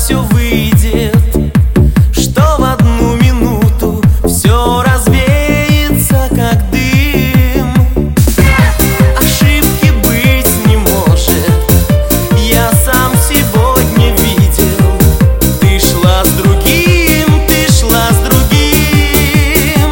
все выйдет, что в одну минуту все развеется, как дым. Ошибки быть не может, я сам сегодня видел. Ты шла с другим, ты шла с другим.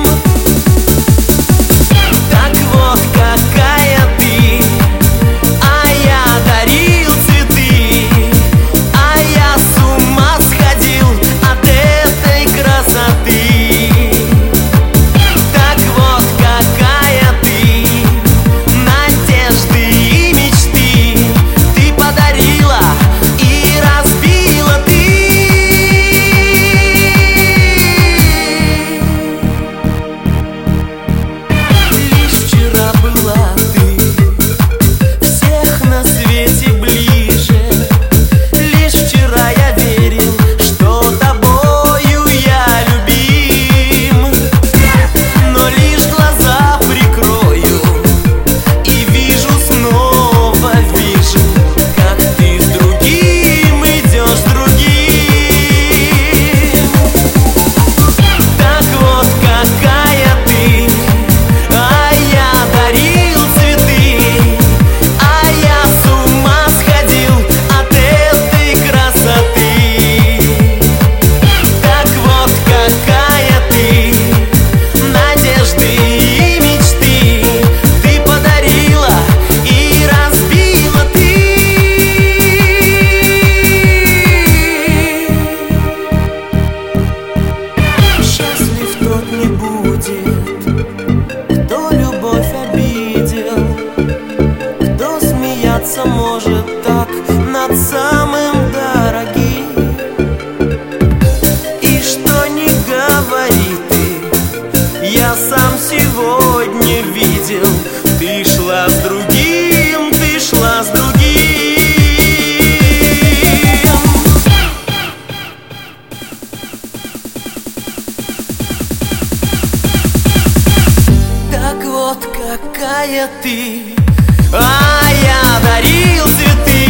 Так вот какая ты, а я дарил цветы, а я с ума сходил от этой красоты. Так вот какая ты, надежды и мечты ты подарила и разбила ты. Лишь вчера была ты всех на свете ближе. Лишь вчера я верил, что тобою я любим. Но лишь глаза прикрою и вижу, снова вижу, как ты с другим идешь, с другим. Так вот какая ты, а я дарил цветы, а я с ума сходил от этой красоты. Так вот какая ты, надежды и мечты ты подарила и разбила ты. Счастлив тот не будет, кто любовь обидел, кто смеяться может так над самым дорогим. И что ни говори ты, я сам сегодня видел. Ты шла с другим, ты шла с другим. Так вот какая ты, а я дарил цветы,